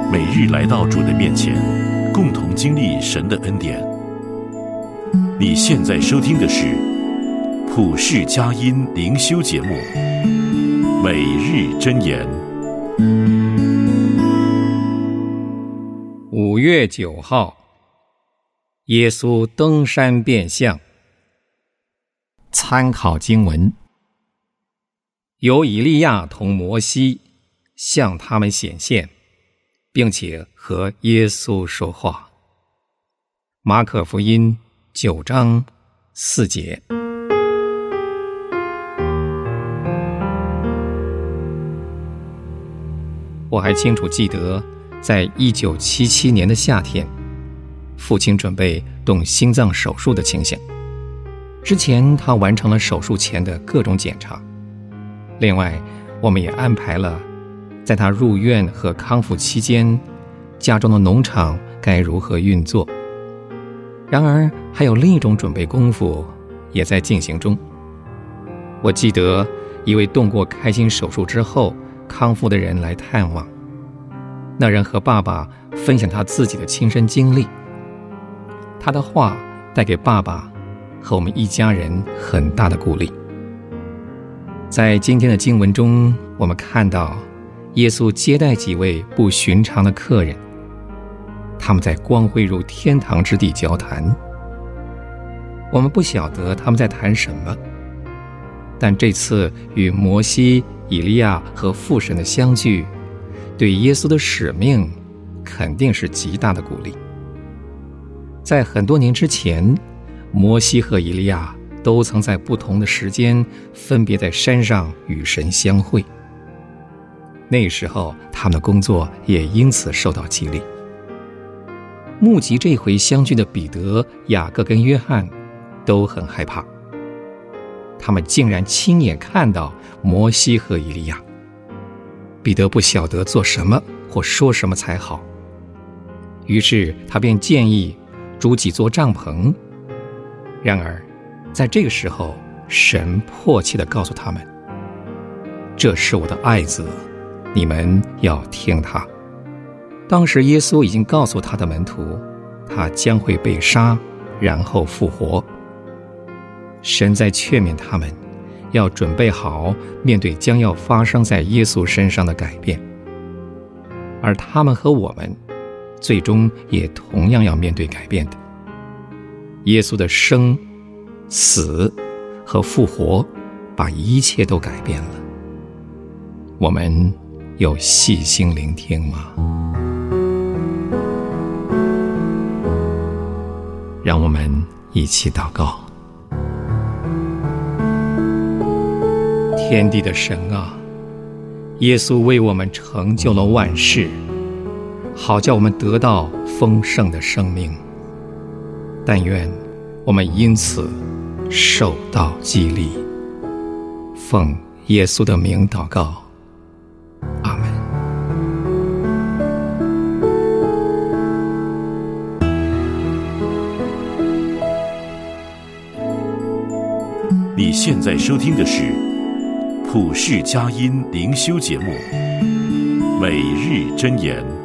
每日来到主的面前，共同经历神的恩典。你现在收听的是普世佳音灵修节目《每日箴言》。 5月9号，耶稣登山变相。参考经文：有以利亚同摩西向他们显现，并且和耶稣说话。马可福音9章4节。我还清楚记得，在1977年的夏天，父亲准备动心脏手术的情形。之前他完成了手术前的各种检查，另外我们也安排了在他入院和康复期间，家中的农场该如何运作。然而还有另一种准备功夫也在进行中。我记得一位动过开心手术之后康复的人来探望，那人和爸爸分享他自己的亲身经历，他的话带给爸爸和我们一家人很大的鼓励。在今天的经文中，我们看到耶稣接待几位不寻常的客人，他们在光辉如天堂之地交谈。我们不晓得他们在谈什么，但这次与摩西、以利亚和父神的相聚，对耶稣的使命肯定是极大的鼓励。在很多年之前，摩西和以利亚都曾在不同的时间分别在山上与神相会，那时候他们的工作也因此受到激励。目击这回相聚的彼得、雅各跟约翰都很害怕，他们竟然亲眼看到摩西和以利亚。彼得不晓得做什么或说什么才好，于是他便建议筑几座帐篷。然而在这个时候，神迫切地告诉他们，这是我的爱子，你们要听他。当时耶稣已经告诉他的门徒，他将会被杀，然后复活。神在劝勉他们要准备好面对将要发生在耶稣身上的改变，而他们和我们最终也同样要面对改变的。耶稣的生、死和复活把一切都改变了。我们有细心聆听吗？让我们一起祷告。天地的神啊，耶稣为我们成就了万事，好叫我们得到丰盛的生命。但愿我们因此受到激励。奉耶稣的名祷告，阿们。 你现在收听的是普世佳音灵修节目《每日箴言》。